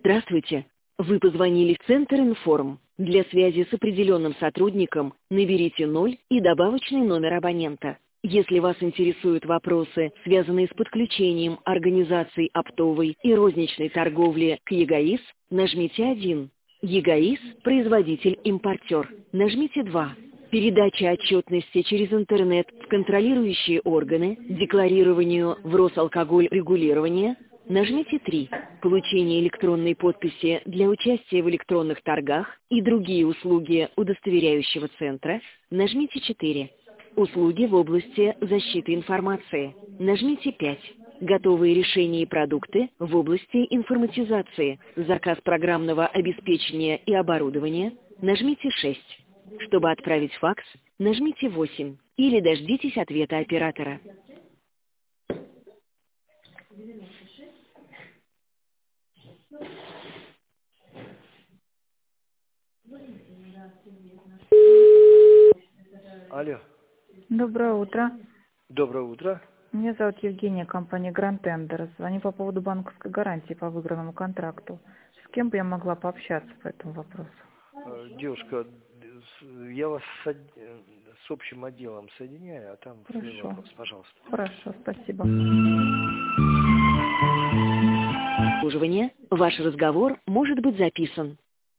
Здравствуйте. Вы позвонили в Центр Информ. Для связи с определенным сотрудником наберите 0 и добавочный номер абонента. Если вас интересуют вопросы, связанные с подключением организаций оптовой и розничной торговли к ЕГАИС, нажмите 1. ЕГАИС – производитель-импортер. Нажмите 2. Передача отчетности через интернет в контролирующие органы, декларированию в Росалкогольрегулирование. Нажмите 3. Получение электронной подписи для участия в электронных торгах и другие услуги удостоверяющего центра. Нажмите 4. Услуги в области защиты информации. Нажмите 5. Готовые решения и продукты в области информатизации. Заказ программного обеспечения и оборудования. Нажмите 6. Чтобы отправить факс, нажмите 8. Или дождитесь ответа оператора. Алло. Доброе утро. Доброе утро. Меня зовут Евгения, компания Grand Tender. Звоню по поводу банковской гарантии по выигранному контракту. С кем бы я могла пообщаться по этому вопросу? Девушка, я вас с общим отделом соединяю, а там свой вопрос, пожалуйста. Хорошо, спасибо. Обслуживание. Ваш разговор может быть записан.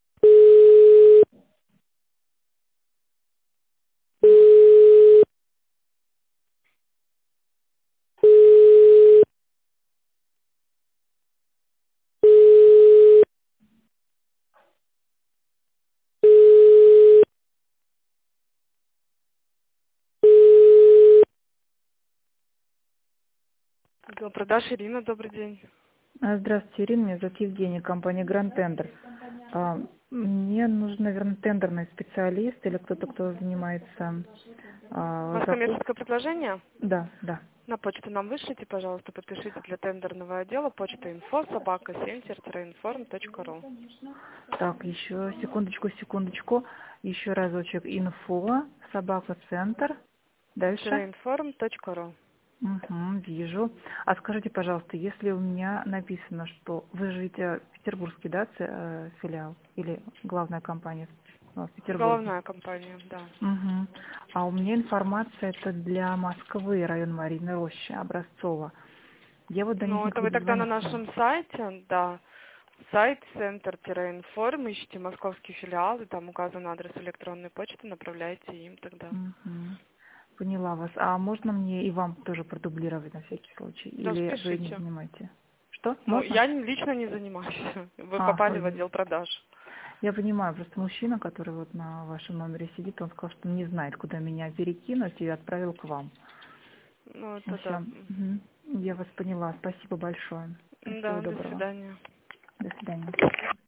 Отдел продаж, Ирина, добрый день. Здравствуйте, Ирина, меня зовут Евгения, компания Grand Tender. Мне нужен, наверное, тендерный специалист или кто-то, кто занимается... У вас коммерческое предложение? Да, да. На почту нам вышлите, пожалуйста, подпишите для тендерного отдела почта info@center-inform.ru. Так, еще секундочку. Еще разочек. info@center. Дальше. -inform.ru. Угу, вижу. А скажите, пожалуйста, если у меня написано, что вы же ведь петербургский, да, филиал или главная компания в Петербурге? Головная компания, да. Угу. А у меня информация это для Москвы, район Марьиной Рощи, Образцово. Я вот до них Ну, это вы тогда на нашем сайте, да. Сайт Center-Inform, ищите московский филиал, и там указан адрес электронной почты, направляйте им тогда. Угу. Поняла вас. А можно мне и вам тоже продублировать на всякий случай? Да, или спешите. вы не занимаете? Что? Ну, Можно? я лично не занимаюсь. Вы попали в отдел продаж. Я понимаю, просто мужчина, который вот на вашем номере сидит, он сказал, что не знает, куда меня перекинуть, и отправил к вам. Ну, это да. Угу. Я вас поняла. Спасибо большое. Всего Да, доброго. до свидания. До свидания.